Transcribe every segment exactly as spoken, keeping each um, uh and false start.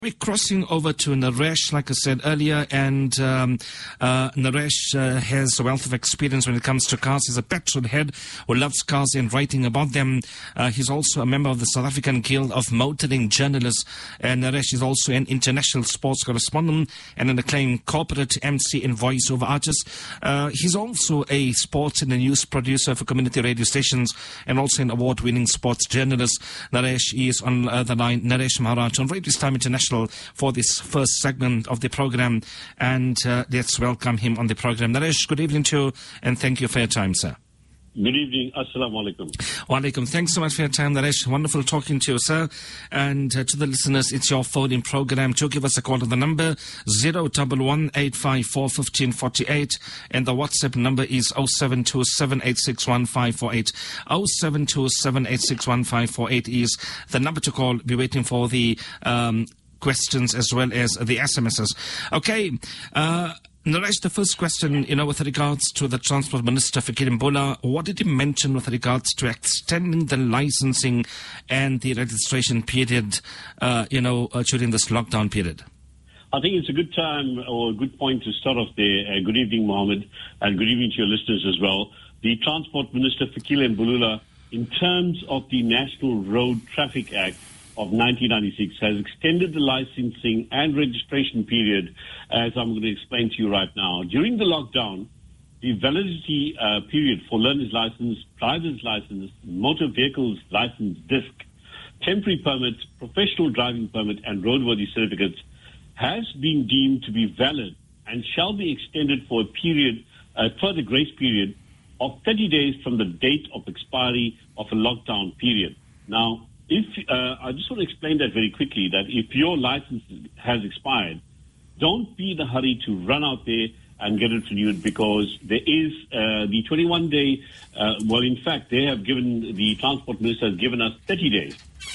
We're crossing over to Naresh, like I said earlier, and um, uh, Naresh uh, has a wealth of experience when it comes to cars. He's a petrol head who loves cars and writing about them. Uh, he's also a member of the South African Guild of Motoring Journalists. And Naresh is also an international sports correspondent and an acclaimed corporate M C and voiceover artist. Uh, he's also a sports and news producer for community radio stations and also an award-winning sports journalist. Naresh is on uh, the line. Naresh Maharaj on Radio Time International for this first segment of the program, and uh, let's welcome him on the program. Naresh, good evening to you, and thank you for your time, sir. Good evening. Assalamu alaikum. Wa alaikum. Thanks so much for your time, Naresh. Wonderful talking to you, sir. And uh, to the listeners, it's your phone-in program. To give us a call on the number zero one one eight five four one five four eight, and the WhatsApp number is zero seven two seven eight six one five four eight. zero seven two seven eight six one five four eight is the number to call. Be waiting for the um, questions as well as the S M Ses. Okay, uh, Naresh, the first question, you know, with regards to the Transport Minister, Fikile Mbalula, what did he mention with regards to extending the licensing and the registration period, uh, you know, uh, during this lockdown period? I think it's a good time or a good point to start off there. Uh, good evening, Mohammed, and good evening to your listeners as well. The Transport Minister, Fikile Mbalula, in terms of the National Road Traffic Act of nineteen ninety-six, has extended the licensing and registration period, as I'm going to explain to you right now. During the lockdown, the validity uh, period for learner's license, driver's license, motor vehicles license disc, temporary permit, professional driving permit, and roadworthy certificates has been deemed to be valid and shall be extended for a period, a further grace period of thirty days from the date of expiry of a lockdown period. Now, If uh, I just want to explain that very quickly, that if your license has expired, don't be in a hurry to run out there and get it renewed, because there is uh, the twenty-one day, uh, well, in fact, they have given, the Transport Minister has given us thirty days.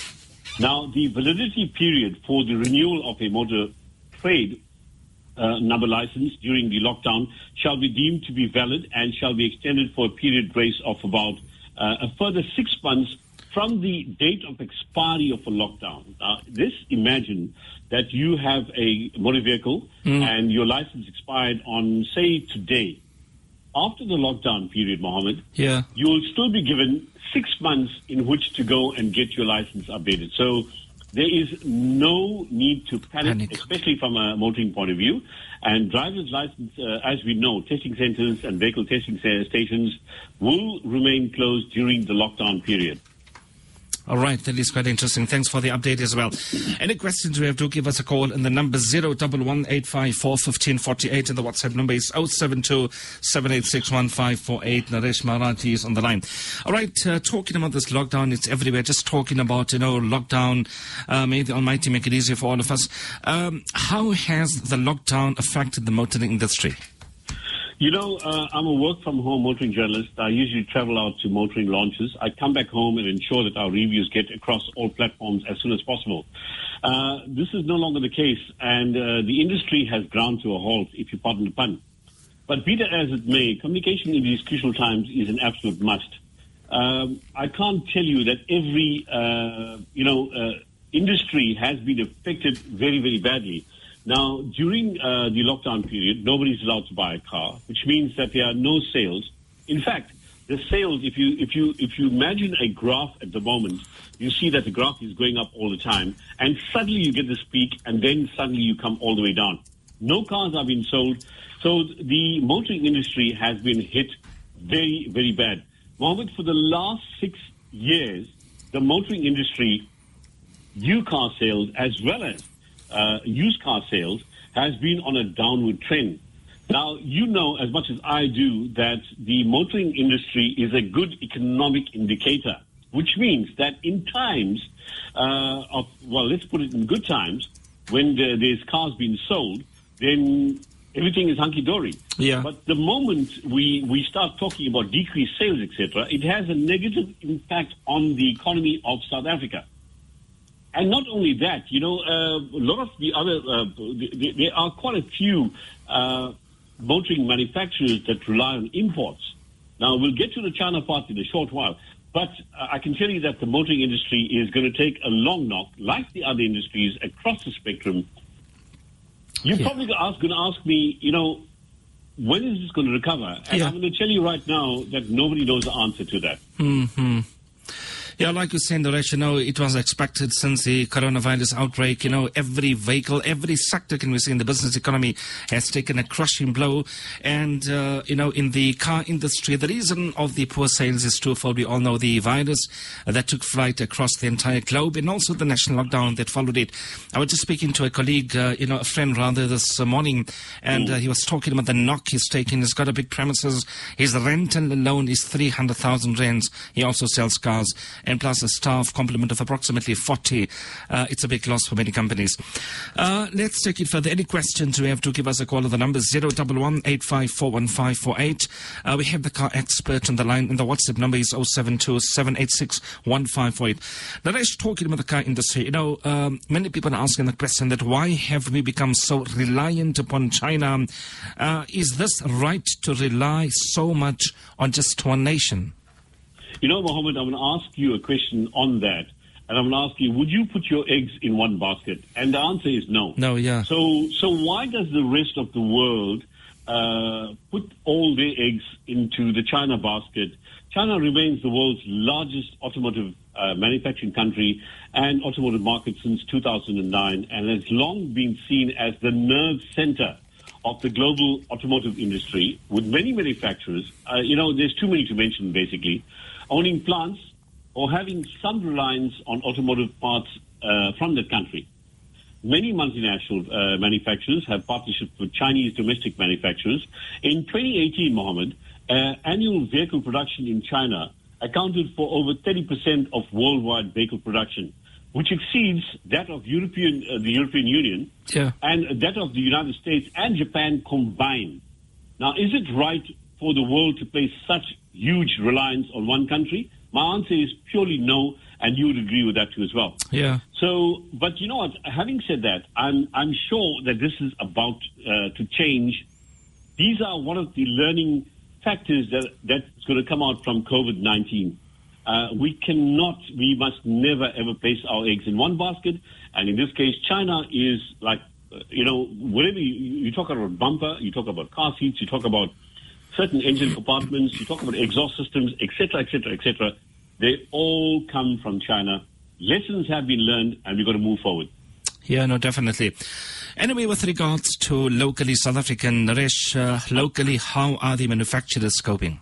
Now, the validity period for the renewal of a motor trade uh, number license during the lockdown shall be deemed to be valid and shall be extended for a period grace of about uh, a further six months from the date of expiry of a lockdown. Uh, this, imagine that you have a motor vehicle mm. and your license expired on, say, today. After the lockdown period, Mohammed, yeah. you will still be given six months in which to go and get your license updated. So there is no need to panic, panic. especially from a motoring point of view. And driver's license, uh, as we know, testing centers and vehicle testing stations will remain closed during the lockdown period. All right, that is quite interesting. Thanks for the update as well. Any questions we have, to give us a call in the number zero one one eight five four one five four eight, and the WhatsApp number is zero seven two seven eight six one five four eight. Naresh Maharaj is on the line. All right, uh, talking about this lockdown, it's everywhere. Just talking about, you know, lockdown. Uh, may the Almighty make it easier for all of us. Um, how has the lockdown affected the motoring industry? You know, uh, I'm a work-from-home motoring journalist. I usually travel out to motoring launches. I come back home and ensure that our reviews get across all platforms as soon as possible. Uh, this is no longer the case, and uh, the industry has ground to a halt, if you pardon the pun. But be that as it may, communication in these crucial times is an absolute must. Um, I can't tell you that every, uh, you know, uh, industry has been affected very, very badly. Now, during uh, the lockdown period, nobody's allowed to buy a car, which means that there are no sales. In fact, the sales, if you if you if you imagine a graph at the moment, you see that the graph is going up all the time, and suddenly you get this peak, and then suddenly you come all the way down. No cars are being sold, so the motoring industry has been hit very, very bad. Mohammed, for the last six years, the motoring industry, new car sales as well as Uh, used car sales has been on a downward trend. Now, you know as much as I do that the motoring industry is a good economic indicator, which means that in times uh, of, well, let's put it in good times, when the, there's cars being sold, then everything is hunky-dory. Yeah. But the moment we, we start talking about decreased sales, et cetera, it has a negative impact on the economy of South Africa. And not only that, you know, uh, a lot of the other, uh, there are quite a few uh, motoring manufacturers that rely on imports. Now, we'll get to the China part in a short while, but uh, I can tell you that the motoring industry is going to take a long knock, like the other industries across the spectrum. You're Yeah. probably going to ask me, you know, when is this going to recover? And Yeah. I'm going to tell you right now that nobody knows the answer to that. Mm-hmm. Yeah, like you said, Naresh, you know, it was expected since the coronavirus outbreak. You know, every vehicle, every sector, can we say, in the business economy has taken a crushing blow. And, uh, you know, in the car industry, the reason of the poor sales is twofold. We all know the virus uh, that took flight across the entire globe, and also the national lockdown that followed it. I was just speaking to a colleague, uh, you know, a friend rather, this uh, morning, and uh, he was talking about the knock he's taking. He's got a big premises. His rental alone is three hundred thousand rands. He also sells cars, and plus a staff complement of approximately forty. Uh, it's a big loss for many companies. Uh, let's take it further. Any questions, we have to give us a call on the number zero one one eight five four one five four eight. Uh, we have the car expert on the line, and the WhatsApp number is zero seven two seven eight six one five four eight. Naresh, talking about the car industry, you know, um, many people are asking the question that why have we become so reliant upon China? Uh, is this right to rely so much on just one nation? You know, Mohammed, I'm going to ask you a question on that. And I'm going to ask you, would you put your eggs in one basket? And the answer is no. No, yeah. So, so why does the rest of the world uh, put all their eggs into the China basket? China remains the world's largest automotive uh, manufacturing country and automotive market since two thousand nine, and has long been seen as the nerve center of the global automotive industry, with many manufacturers. Uh, you know, there's too many to mention, basically, owning plants or having some reliance on automotive parts uh, from that country. Many multinational uh, manufacturers have partnerships with Chinese domestic manufacturers. In twenty eighteen, Mohammed, uh, annual vehicle production in China accounted for over thirty percent of worldwide vehicle production, which exceeds that of European, uh, the European Union Yeah. and that of the United States and Japan combined. Now, is it right for the world to place such huge reliance on one country? My answer is purely no, and you would agree with that too as well. Yeah. So, but you know what? Having said that, I'm I'm sure that this is about uh, to change. These are one of the learning factors that that's going to come out from COVID nineteen. Uh, we cannot, we must never ever place our eggs in one basket. And in this case, China is like, uh, you know, whatever you, you talk about bumper, you talk about car seats, you talk about certain engine compartments, you talk about exhaust systems, et cetera, et cetera, et cetera. They all come from China. Lessons have been learned, and we've got to move forward. Yeah, no, definitely. Anyway, with regards to locally South African, Naresh, uh, locally, how are the manufacturers coping?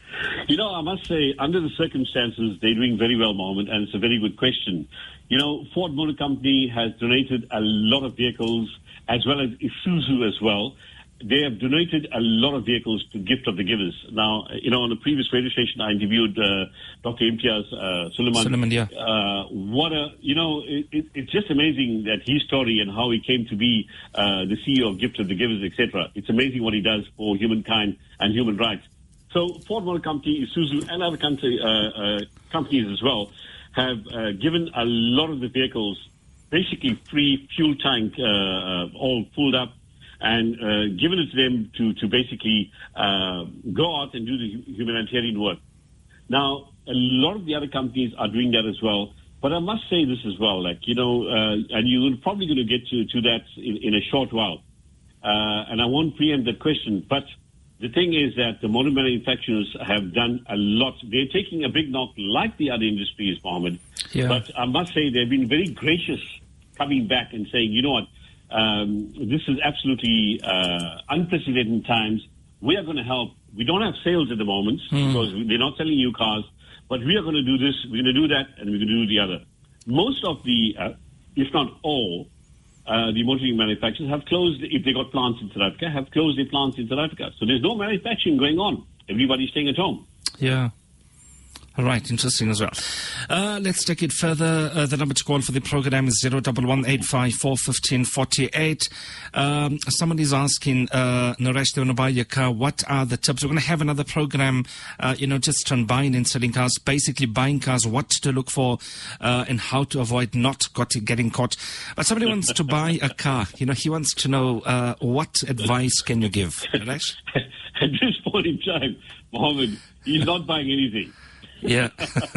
You know, I must say, under the circumstances, they're doing very well, Mohammed, and it's a very good question. You know, Ford Motor Company has donated a lot of vehicles, as well as Isuzu as well. They have donated a lot of vehicles to Gift of the Givers. Now, you know, on the previous radio station, I interviewed uh, Doctor Imtiaz uh, Suleiman. Suleiman, yeah. Uh, what a, you know, it, it, it's just amazing that his story and how he came to be uh, the C E O of Gift of the Givers, et cetera. It's amazing what he does for humankind and human rights. So Ford Motor Company, Isuzu, and other country, uh, uh, companies as well have uh, given a lot of the vehicles basically free fuel tank, uh, all pulled up, and uh, given it to them to, to basically uh, go out and do the humanitarian work. Now, a lot of the other companies are doing that as well. But I must say this as well, like, you know, uh, and you're probably going to get to, to that in, in a short while. Uh, and I won't preempt that question. But the thing is that the motor manufacturers have done a lot. They're taking a big knock like the other industries, Mohammed. Yeah. But I must say they've been very gracious coming back and saying, you know what, Um, this is absolutely uh, unprecedented times. We are going to help. We don't have sales at the moment mm. because they're not selling new cars, but we are going to do this, we're going to do that, and we're going to do the other. Most of the, uh, if not all, uh, the motoring manufacturers have closed, if they got plants in South Africa, have closed their plants in South Africa. So there's no manufacturing going on. Everybody's staying at home. Yeah. All right, interesting as well. Uh, let's take it further. Uh, the number to call for the program is zero one one eight five four one five four eight. Um, someone is asking, uh, Naresh, they want to buy your car. What are the tips? We're going to have another program, uh, you know, just on buying and selling cars, basically buying cars, what to look for, uh, and how to avoid not got, getting caught. But somebody wants to buy a car. You know, he wants to know, uh, what advice can you give, Naresh? At this point in time, Mohammed, he's not buying anything. Yeah.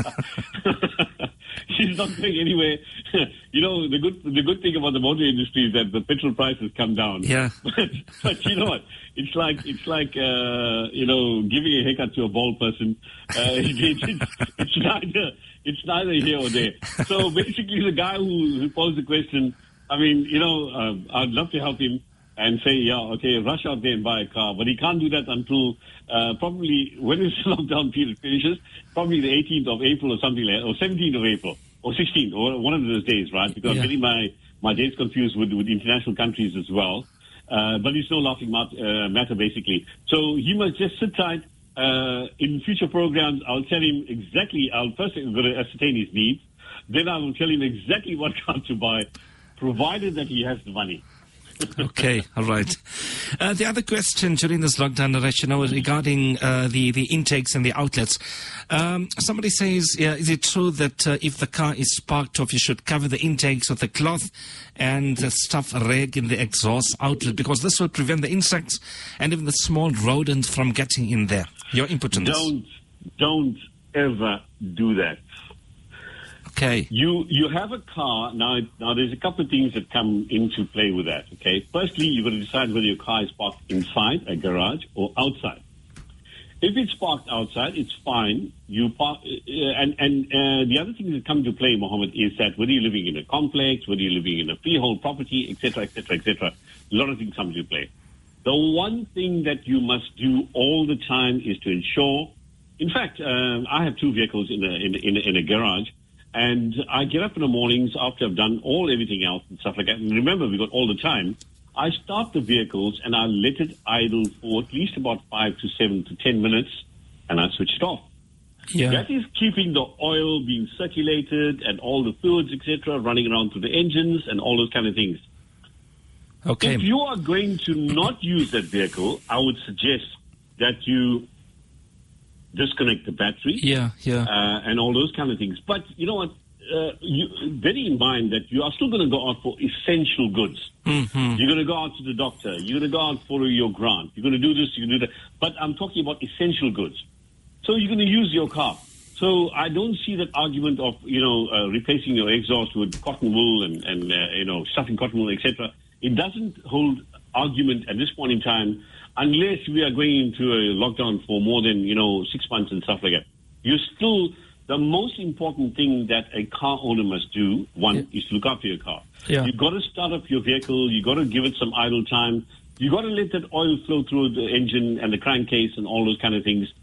She's not going anywhere. You know, the good the good thing about the motor industry is that the petrol prices come down. Yeah. But, but you know what? It's like it's like uh, you know, giving a haircut to a bald person. Uh, it, it, it's, it's neither it's neither here or there. So basically, the guy who, who posed the question, I mean, you know, uh, I'd love to help him and say, yeah, okay, rush out there and buy a car. But he can't do that until uh, probably when this lockdown period finishes, probably the eighteenth of April or something like that, or seventeenth of April, or sixteenth, or one of those days, right? Because Yeah. I'm getting my, my dates confused with, with international countries as well. Uh, but it's no laughing mat- uh, matter, basically. So he must just sit tight. Uh, in future programs, I'll tell him exactly, I'll first I'm going to ascertain his needs. Then I will tell him exactly what car to buy, provided that he has the money. Okay, all right. Uh, the other question during this lockdown, Naresh, you know, regarding uh, the, the intakes and the outlets. Um, somebody says, yeah, is it true that uh, if the car is parked off, you should cover the intakes with a cloth and uh, stuff a rag in the exhaust outlet, because this will prevent the insects and even the small rodents from getting in there? Your input on this. Don't, don't ever do that. Okay. You you have a car now. Now there's a couple of things that come into play with that. Okay, firstly, you've got to decide whether your car is parked inside a garage or outside. If it's parked outside, it's fine. You park, uh, and and uh, the other thing that come into play, Mohammed, is that whether you're living in a complex, whether you're living in a freehold property, et cetera, et cetera, et cetera, a lot of things come into play. The one thing that you must do all the time is to ensure. In fact, uh, I have two vehicles in a in, in, in a garage. And I get up in the mornings after I've done all everything else and stuff like that. And remember, we got all the time. I start the vehicles and I let it idle for at least about five to seven to ten minutes, and I switch it off. Yeah. That is keeping the oil being circulated and all the fluids, et cetera, running around through the engines and all those kind of things. Okay. If you are going to not use that vehicle, I would suggest that you disconnect the battery, Yeah, yeah. uh, and all those kind of things. But you know what? Uh, you, bearing in mind that you are still going to go out for essential goods. Mm-hmm. You're going to go out to the doctor. You're going to go out for your grant. You're going to do this. You're going to do that. But I'm talking about essential goods. So you're going to use your car. So I don't see that argument of you know uh, replacing your exhaust with cotton wool and and uh, you know stuffing cotton wool, et cetera. It doesn't hold argument at this point in time. Unless we are going into a lockdown for more than, you know, six months and stuff like that. You still, the most important thing that a car owner must do, one, Yeah. is to look after your car. Yeah. You've got to start up your vehicle. You've got to give it some idle time. You've got to let that oil flow through the engine and the crankcase and all those kind of things.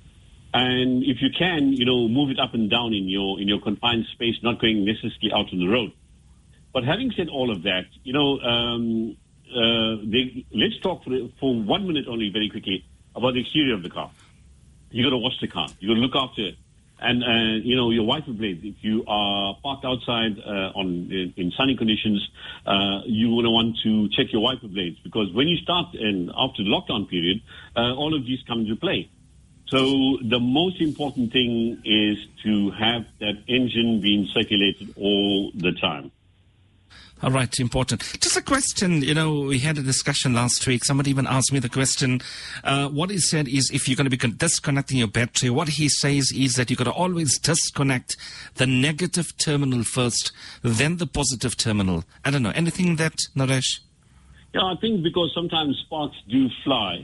And if you can, you know, move it up and down in your in your confined space, not going necessarily out on the road. But having said all of that, you know, um, Uh, they, let's talk for, for one minute only, very quickly, about the exterior of the car. You got to wash the car. You got to look after it, and uh, you know your wiper blades. If you are parked outside uh, on in, in sunny conditions, uh, you want to want to check your wiper blades, because when you start and after the lockdown period, uh, all of these come into play. So the most important thing is to have that engine being circulated all the time. All right, important. Just a question, you know, we had a discussion last week. Somebody even asked me the question. Uh, what he said is if you're going to be con- disconnecting your battery, what he says is that you've got to always disconnect the negative terminal first, then the positive terminal. I don't know. Anything that, Naresh? Yeah, I think because sometimes sparks do fly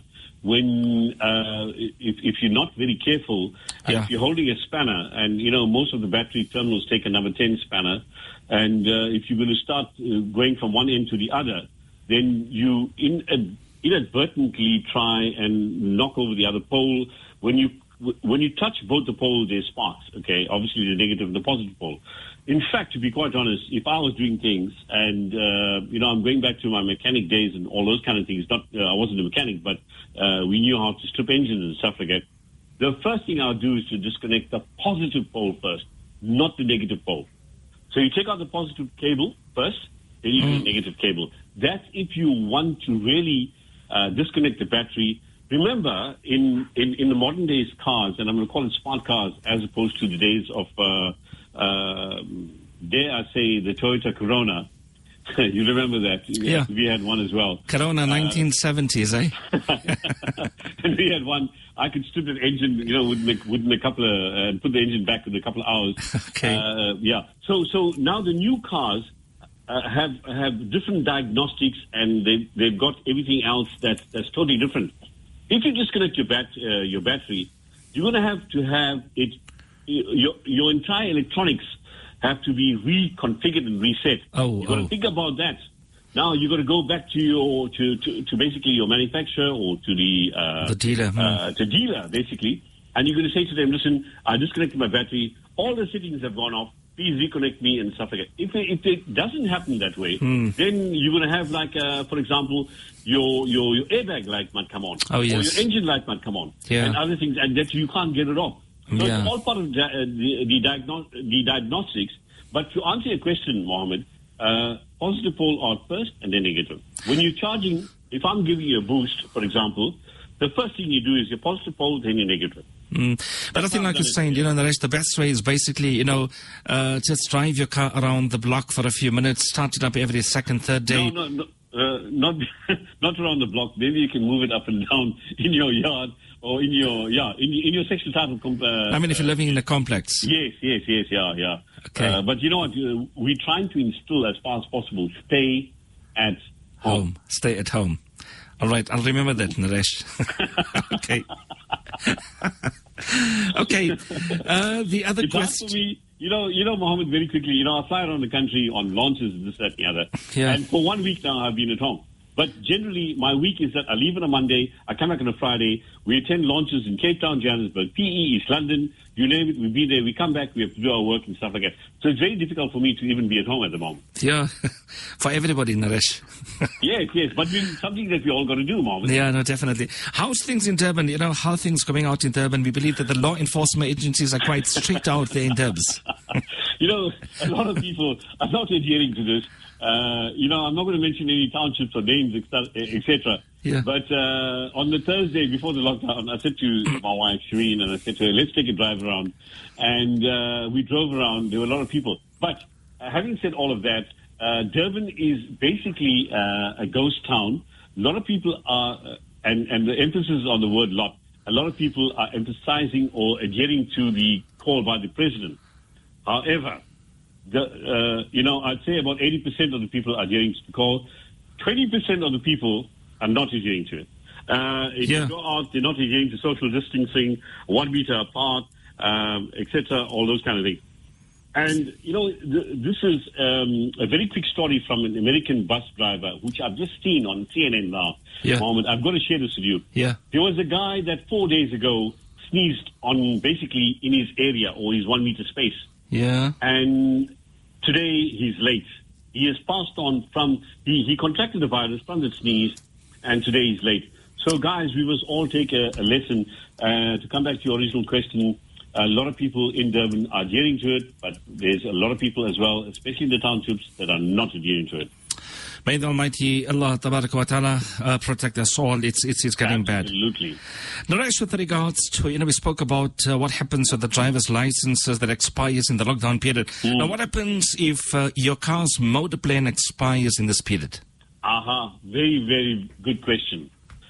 when, uh, if, if you're not very careful, and Yeah. if you're holding a spanner, and, you know, most of the battery terminals take a number ten spanner, and uh, if you're going to start uh, going from one end to the other, then you in, inadvertently try and knock over the other pole. When you when you touch both the poles, there's sparks, okay? Obviously, the negative and the positive pole. In fact, to be quite honest, if I was doing things and, uh, you know, I'm going back to my mechanic days and all those kind of things, not, uh, I wasn't a mechanic, but uh, we knew how to strip engines and stuff like that. The first thing I'll do is to disconnect the positive pole first, not the negative pole. So you take out the positive cable first, then you do the negative cable. That's if you want to really uh, disconnect the battery. Remember, in, in, in the modern days cars, and I'm going to call it smart cars as opposed to the days of, uh, uh, dare I say, the Toyota Corona, You remember that? Yeah. We had one as well. Corona nineteen seventies, eh? And we had one. I could strip the engine, you know, within a, within a couple of, and uh, put the engine back in a couple of hours. Okay. Uh, yeah. So, so now the new cars uh, have have different diagnostics, and they they've got everything else that that's totally different. If you disconnect your bat uh, your battery, you're going to have to have it. Your your entire electronics have to be reconfigured and reset. Oh, you've got oh. to think about that. Now you've got to go back to your to, to, to basically your manufacturer or to the uh, The dealer, hmm. uh, to dealer basically, and you're going to say to them, "Listen, I disconnected my battery. All the settings have gone off. Please reconnect me and stuff like that." If it, if it doesn't happen that way, Hmm. then you're going to have like, uh, for example, your, your your airbag light might come on, Oh, yes. or your engine light might come on, Yeah. and other things, and that you can't get it off. So Yeah. it's all part of the, uh, the, the, diagno- the diagnostics. But to answer your question, Mohammed, uh, positive pole out first and then negative. When you're charging, if I'm giving you a boost, for example, the first thing you do is your positive pole, then your negative. Mm. But I think, like you're saying, you know, Naresh, the best way is basically, you know, uh, just drive your car around the block for a few minutes, start it up every second, third day. No, no, no. Uh, not not around the block. Maybe you can move it up and down in your yard or in your yeah in, in your section type of. Comp- uh, I mean, if you're living in a complex. Yes, yes, yes, yeah, yeah. Okay. Uh, but you know what? Uh, we're trying to instill as far as possible. Stay at home. Home. Stay at home. All right, I'll remember that, Naresh. Okay. Okay. Uh, the other It's hard question. for me, you know, you know, Mohammed, very quickly, you know, I fly around the country on launches, this, that, and the other. Yeah. And for one week now, I've been at home. But generally, my week is that I leave on a Monday, I come back on a Friday, we attend launches in Cape Town, Johannesburg, P E, East London, you name it, we be there, we come back, we have to do our work and stuff like that. So it's very difficult for me to even be at home at the moment. Yeah, for everybody, Naresh. Yes, yes, but it's something that we all got to do, Mohammed. Yeah, no, definitely. How's things in Durban? You know, how are things going out in Durban? We believe that the law enforcement agencies are quite strict out there in Durbs. You know, a lot of people are not adhering to this. Uh, you know, I'm not going to mention any townships or names, et cetera. Yeah. But uh, on the Thursday before the lockdown, I said to my wife, Shireen, and I said to her, let's take a drive around. And uh, we drove around. There were a lot of people. But uh, having said all of that, uh, Durban is basically uh, a ghost town. A lot of people are, uh, and, and the emphasis is on the word lot, a lot of people are emphasizing or adhering to the call by the president. However, the, uh, you know, I'd say about eighty percent of the people are adhering to the call. twenty percent of the people are not adhering to it. Uh, if Yeah. you go out, they're not adhering to social distancing, one meter apart, um, et cetera, all those kind of things. And, you know, th- this is um, a very quick story from an American bus driver, which I've just seen on C N N now. Yeah. Moment. I've got to share this with you. Yeah. There was a guy that four days ago sneezed on basically in his area or his one meter space. Yeah. And today he's late. He has passed on from, he, he contracted the virus from the sneeze, and today he's late. So, guys, we must all take a, a lesson. Uh, to come back to your original question, a lot of people in Durban are adhering to it, but there's a lot of people as well, especially in the townships, that are not adhering to it. May the Almighty Allah Tabaraka wa Ta'ala uh, protect us all. It's, it's, it's getting bad. Absolutely. Naresh, with regards to, you know, we spoke about uh, what happens with the driver's licenses that expires in the lockdown period. Mm. Now, what happens if uh, your car's motor plan expires in this period? Aha, very, very good question.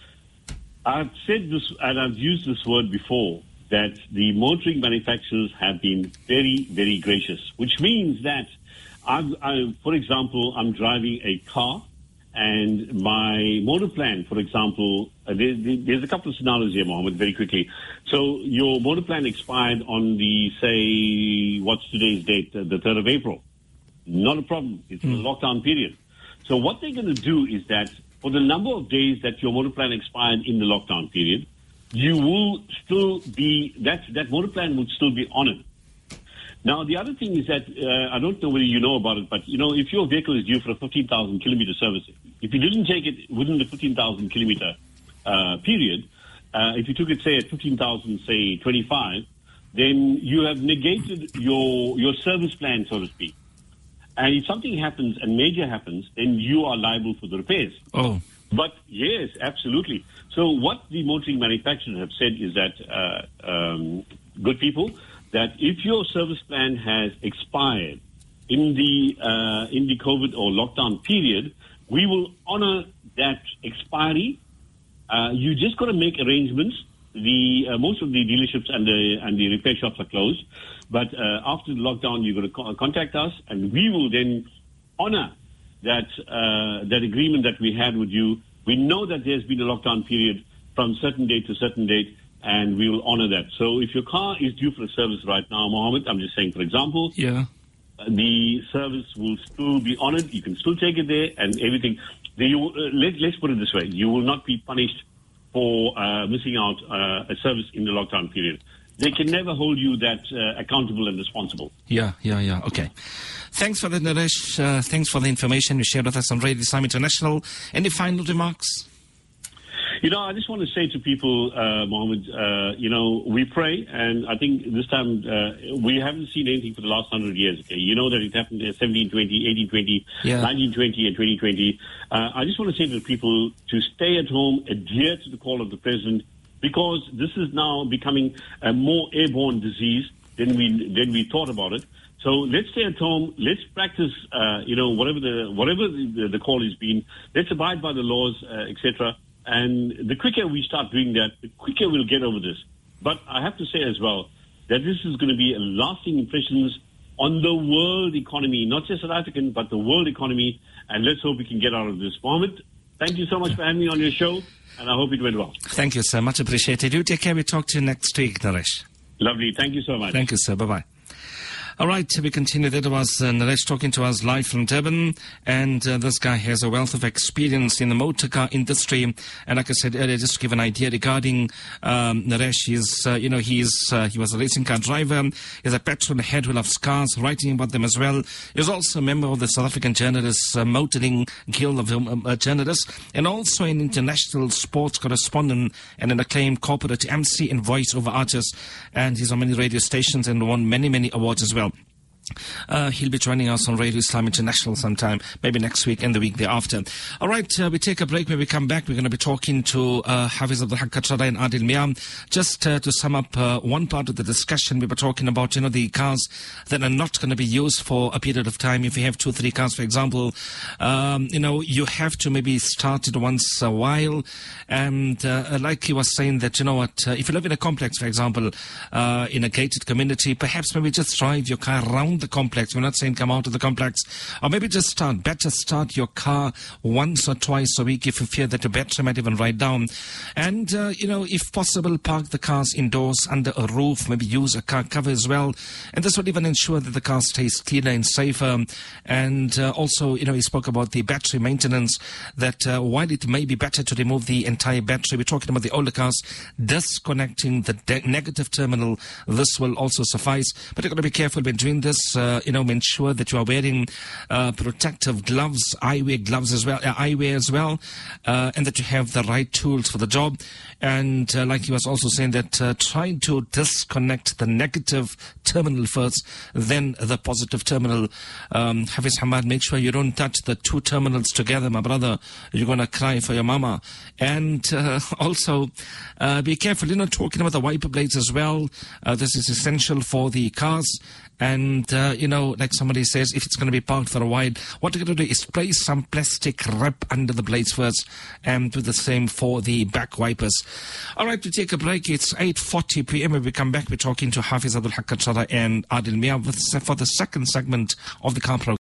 I've said this, and I've used this word before, that the motoring manufacturers have been very, very gracious, which means that, I've, I, for example, I'm driving a car, and my motor plan, for example, uh, there, there, there's a couple of scenarios here, Mohammed, very quickly. So your motor plan expired on the, say, what's today's date, uh, the third of April. Not a problem. It's mm. the lockdown period. So what they're going to do is that for the number of days that your motor plan expired in the lockdown period, you will still be, that, that motor plan will still be honored. Now, the other thing is that, uh, I don't know whether you know about it, but, you know, if your vehicle is due for a fifteen thousand kilometer service, if you didn't take it within the fifteen thousand kilometer uh, period, uh, if you took it, say, at fifteen thousand, say, twenty-five, then you have negated your your service plan, so to speak. And if something happens and major happens, then you are liable for the repairs. Oh. But, yes, absolutely. So what the motoring manufacturers have said is that, uh, um, good people, that if your service plan has expired in the uh, in the COVID or lockdown period, we will honor that expiry. Uh, you just got to make arrangements. The uh, most of the dealerships and the and the repair shops are closed, but uh, after the lockdown, you're going to co- contact us, and we will then honor that uh, that agreement that we had with you. We know that there's been a lockdown period from certain date to certain date, and we will honor that. So if your car is due for a service right now, Mohammed, I'm just saying, for example, yeah, uh, the service will still be honored. You can still take it there, and everything. They, uh, let, let's put it this way: you will not be punished for uh, missing out uh, a service in the lockdown period. They can never hold you that uh, accountable and responsible. Yeah, yeah, yeah. Okay. Thanks for that, Naresh. Uh, thanks for the information you shared with us on Radio Islam International. Any final remarks? You know, I just want to say to people, uh, Mohammed, uh, you know, we pray, and I think this time uh, we haven't seen anything for the last hundred years. Okay, you know that it happened in seventeen twenty, eighteen twenty, yeah. nineteen twenty, and twenty twenty. Uh, I just want to say to people to stay at home, adhere to the call of the president, because this is now becoming a more airborne disease than we than we thought about it. So let's stay at home. Let's practice, uh, you know, whatever the whatever the, the call has been. Let's abide by the laws, uh, et cetera. And the quicker we start doing that, the quicker we'll get over this. But I have to say as well that this is going to be a lasting impressions on the world economy, not just South African, but the world economy. And let's hope we can get out of this. Mohammed, thank you so much for having me on your show, and I hope it went well. Thank you, sir. Much appreciated. You take care. We talk to you next week, Naresh. Lovely. Thank you so much. Thank you, sir. Bye-bye. All right, we continue. That was uh, Naresh talking to us live from Durban, and uh, this guy has a wealth of experience in the motor car industry. And like I said earlier, just to give an idea regarding um, Naresh, he's, uh, you know, he's uh, he was a racing car driver. He's a petrol head who loves cars, writing about them as well. He's also a member of the South African Journalists uh, Motoring Guild of um, uh, Journalists, and also an international sports correspondent and an acclaimed corporate M C and voice-over artist. And he's on many radio stations and won many, many awards as well. Uh, he'll be joining us on Radio Islam International sometime, maybe next week and the week thereafter. All right, uh, we take a break. When we come back, we're going to be talking to uh, Hafiz Abdul Haq Kathrada and Adil Mia. Just uh, to sum up uh, one part of the discussion, we were talking about, you know, the cars that are not going to be used for a period of time. If you have two, three cars, for example, um, you know, you have to maybe start it once a while. And uh, like he was saying that, you know what, uh, if you live in a complex, for example, uh, in a gated community, perhaps maybe just drive your car around the complex. We're not saying come out of the complex, or maybe just start, better start your car once or twice a week if you fear that your battery might even ride down. And, uh, you know, if possible, park the cars indoors under a roof, maybe use a car cover as well. And this will even ensure that the car stays cleaner and safer. And uh, also, you know, he spoke about the battery maintenance, that uh, while it may be better to remove the entire battery, we're talking about the older cars, disconnecting the de- negative terminal, this will also suffice. But you've got to be careful when doing this. Uh, you know, ensure that you are wearing uh, protective gloves, eyewear gloves as well, uh, eyewear as well, uh, and that you have the right tools for the job. And uh, like he was also saying that uh, try to disconnect the negative terminal first, then the positive terminal. Um, Hafiz Hamad, make sure you don't touch the two terminals together, my brother. You're going to cry for your mama. And uh, also uh, be careful, you know, talking about the wiper blades as well. Uh, this is essential for the cars. And, uh, you know, like somebody says, if it's going to be parked for a while, what you're going to do is place some plastic wrap under the blades first, and do the same for the back wipers. All right, we take a break. It's eight forty p.m. When we come back, we're talking to Hafiz Abdul Haq Kathrada and Adil Mia for the second segment of the car program.